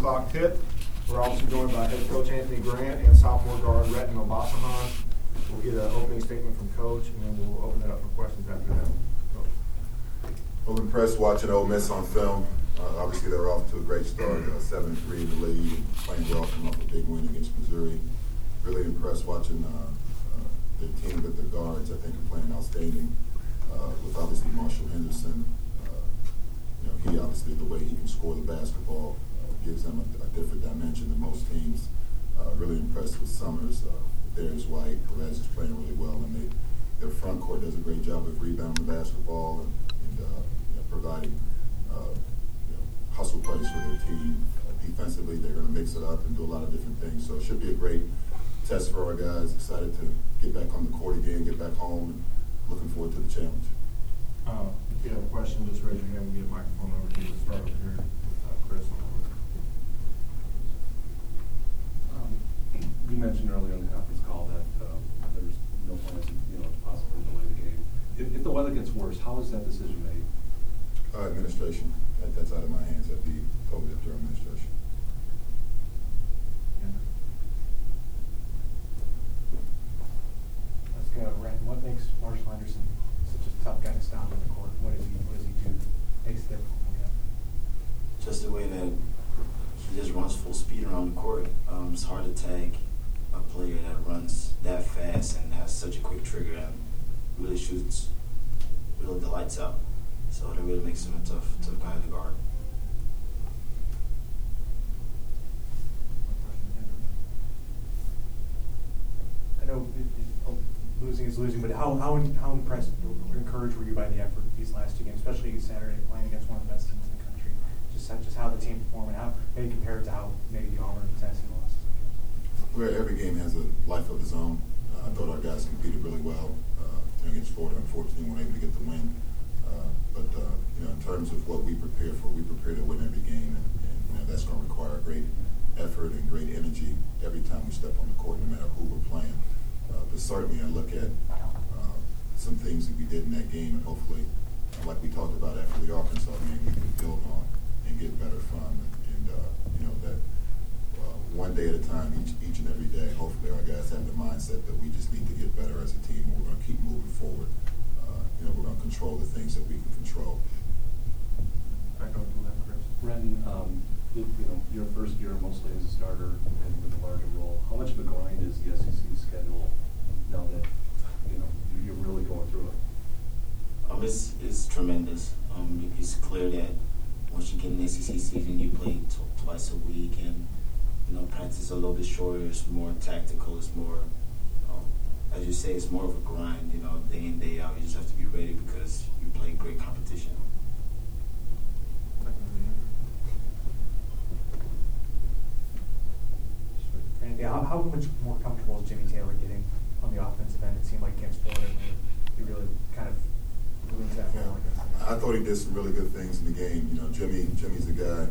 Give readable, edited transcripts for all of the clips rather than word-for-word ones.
o'clock tip. We're also joined by head coach Anthony Grant and sophomore guard Retin Obasahan. We'll get an opening statement from Coach, and then we'll open it up for questions after that. Well, impressed watching Ole Miss on film. Obviously, they're off to a great start, 7-3 in the league, and playing well, coming off a big win against Missouri. Really impressed watching their team with their guards. I think are playing outstanding. With obviously Marshall Henderson, he obviously the way he can score the basketball gives them a different dimension than most teams. Really impressed with Summers. Darius White, Perez is playing really well, and their front court does a great job of rebounding the basketball and providing hustle plays for their team. Defensively, they're going to mix it up and do a lot of different things. So it should be a great test for our guys. Excited to get back on the court again, get back home, and looking forward to the challenge. If you have a question, just raise your hand. We'll get a microphone over to you. We'll start over here with Chris. You mentioned earlier in the conference call that there's no plans to possibly delay the game. If the weather gets worse, how is that decision made? Administration. That's out of my hands. That'd be totally up to our administration. Let's go, Ren. What makes Marshall Henderson such a tough guy to stop on the court? What does he do that makes it difficult for him? Just the way that he just runs full speed around the court. It's hard to tag a player that runs that fast and has such a quick trigger and really shoots really the lights out. So that really makes him a tough guy to guard. I know losing is losing, but how impressed or encouraged were you by the effort these last two games, especially Saturday playing against one of the best teams in the country? Just how the team performed and how maybe compared to how maybe the Auburn and Tennessee losses. Well, every game has a life of its own. I thought our guys competed really well against Florida. Unfortunately, weren't able to get the win. But in terms of what we prepare for, we prepare to win every game, and that's going to require great effort and great energy every time we step on the court, no matter who we're playing. But certainly, I look at some things that we did in that game, and hopefully, like we talked about after the Arkansas game, we can build on and get better from, and that one day at a time, each and every day. Hopefully, our guys have the mindset that we just need to get better as a team, and we're going to keep moving forward. We're going to control the things that we can control. Back over to that, Chris. Ren, your first year mostly as a starter and with a larger role. How much of a grind is the SEC schedule now that you're really going through it? It's tremendous. It's clear that once you get in the SEC season, you play twice a week, and practice is a little bit shorter. It's more tactical. It's more, as you say, it's more of a grind. Day in, day out. You just have to be ready because you play great competition. How much more comfortable is Jimmy Taylor getting on the offensive end? It seemed like against Florida, he really kind of moved that forward. I thought he did some really good things in the game. Jimmy's a guy,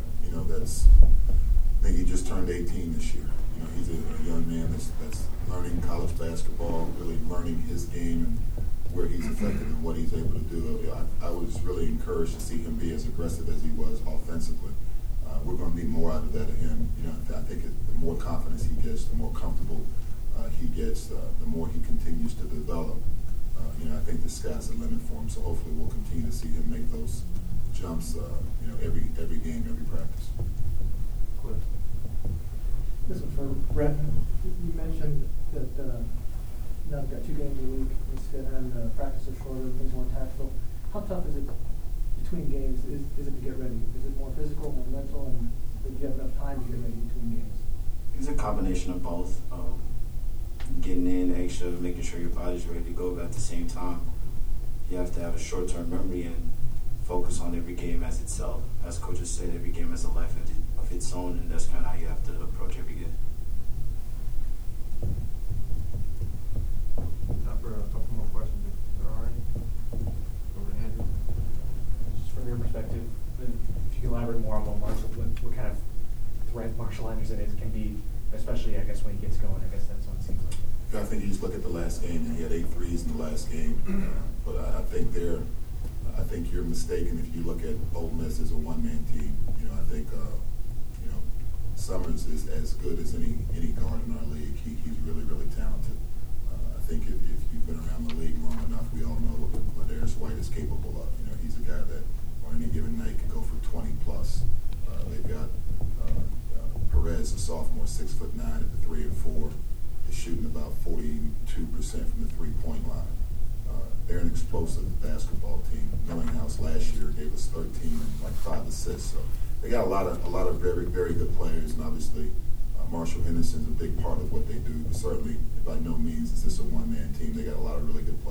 I think he just turned 18 this year. He's a young man that's learning college basketball, really learning his game and where he's effective and what he's able to do. I was really encouraged to see him be as aggressive as he was offensively. We're going to need more out of that of him. I think the more confidence he gets, the more comfortable he gets, the more he continues to develop. I think the sky's the limit for him. So hopefully we'll continue to see him make those jumps. Every game, every practice. Cliff. This is for Brett. You mentioned that now you've got 2 games a week and practice is shorter, things more tactical. How tough is it between games? Is it to get ready? Is it more physical, more mental, and do you have enough time to get ready between games? It's a combination of both. Getting in extra, making sure your body's ready to go, but at the same time, you have to have a short-term memory and focus on every game as itself. As coaches said, every game has a life of its own, and that's kind of how you have to approach every game. Time for a couple more questions, if there are any. Over to Andrew. Just from your perspective, if you can elaborate more on what kind of threat Marshall Henderson can be, especially, I guess, when he gets going. I guess that's what it seems like. I think you just look at the last game, and he had 8 threes in the last game. But I think you're mistaken if you look at Ole Miss as a one-man team. I think Summers is as good as any guard in our league. He's really, really talented. I think if you've been around the league long enough, we all know what Ladarius White is capable of. You know, he's a guy that on any given night can go for 20 plus. They've got Perez, a sophomore, 6'9" at the 3 and 4, is shooting about 42% from the 3-point line. They're an explosive basketball team. Millinghouse last year gave us 13 and like 5 assists. So they got a lot of very, very good players, and obviously Marshall Henderson's a big part of what they do. But certainly, by no means is this a one-man team. They got a lot of really good